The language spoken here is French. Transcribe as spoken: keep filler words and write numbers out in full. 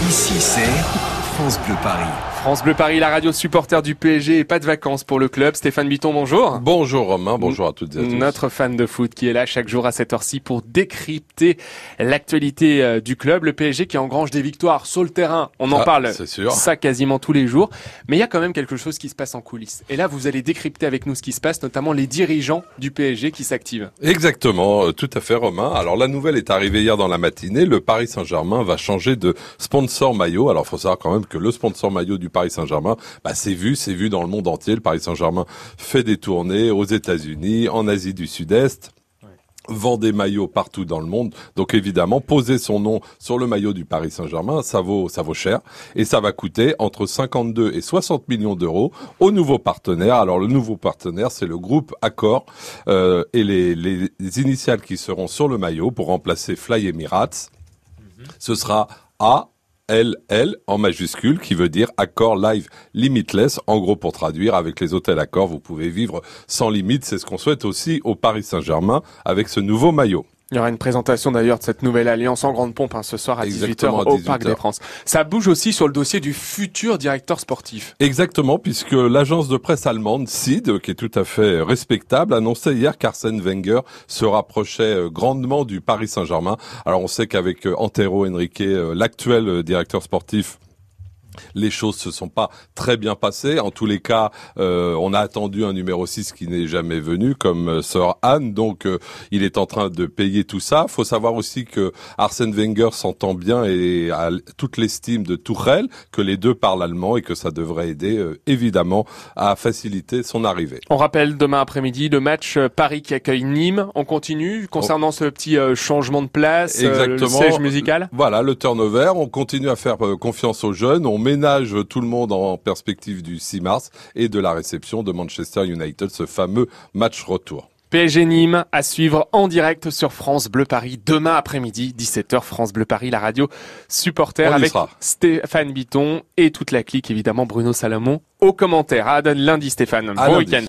Ici, c'est France Bleu Paris. France Bleu Paris, la radio supporter du P S G et pas de vacances pour le club. Stéphane Bitton, bonjour. Bonjour Romain, bonjour à toutes et à tous. Notre fan de foot qui est là chaque jour à cette heure-ci pour décrypter l'actualité du club. Le P S G qui engrange des victoires sur le terrain. On en Ah, parle c'est sûr. ça quasiment tous les jours. Mais il y a quand même quelque chose qui se passe en coulisses. Et là, vous allez décrypter avec nous ce qui se passe, notamment les dirigeants du P S G qui s'activent. Exactement, euh, tout à fait Romain. Alors la nouvelle est arrivée hier dans la matinée. Le Paris Saint-Germain va changer de sponsor maillot. Alors il faut savoir quand même que le sponsor maillot du Paris Saint-Germain, bah, c'est vu, c'est vu dans le monde entier. Le Paris Saint-Germain fait des tournées aux États-Unis, en Asie du Sud-Est. Vend des maillots partout dans le monde. Donc évidemment, poser son nom sur le maillot du Paris Saint-Germain, ça vaut, ça vaut cher. Et ça va coûter entre cinquante-deux et soixante millions d'euros au nouveau partenaire. Alors le nouveau partenaire, c'est le groupe Accor. Euh, et les, les, les initiales qui seront sur le maillot pour remplacer Fly Emirates, mmh. ce sera A. L L en majuscule, qui veut dire Accor Live Limitless. En gros, pour traduire, avec les hôtels Accor, vous pouvez vivre sans limite. C'est ce qu'on souhaite aussi au Paris Saint-Germain avec ce nouveau maillot. Il y aura une présentation d'ailleurs de cette nouvelle alliance en grande pompe hein, ce soir à dix-huit heures au Parc des Princes. Ça bouge aussi sur le dossier du futur directeur sportif. Exactement, puisque l'agence de presse allemande S I D, qui est tout à fait respectable, annonçait hier qu'Arsène Wenger se rapprochait grandement du Paris Saint-Germain. Alors on sait qu'avec Antero Henrique, l'actuel directeur sportif, les choses se sont pas très bien passées. En tous les cas, euh, on a attendu un numéro six qui n'est jamais venu, comme euh, Sir Anne. Donc, euh, il est en train de payer tout ça. Faut savoir aussi que Arsène Wenger s'entend bien et a toute l'estime de Tuchel, que les deux parlent allemand et que ça devrait aider, euh, évidemment, à faciliter son arrivée. On rappelle demain après-midi le match Paris qui accueille Nîmes. On continue concernant oh. ce petit euh, changement de place, Exactement. Euh, le siège musical. Voilà, le turnover. On continue à faire euh, confiance aux jeunes. On ménage tout le monde en perspective du six mars et de la réception de Manchester United, ce fameux match retour. P S G Nîmes à suivre en direct sur France Bleu Paris demain après-midi, dix-sept heures, France Bleu Paris, la radio supporter avec sera. Stéphane Bitton et toute la clique, évidemment Bruno Salomon aux commentaires. À lundi Stéphane, à bon lundi. week-end.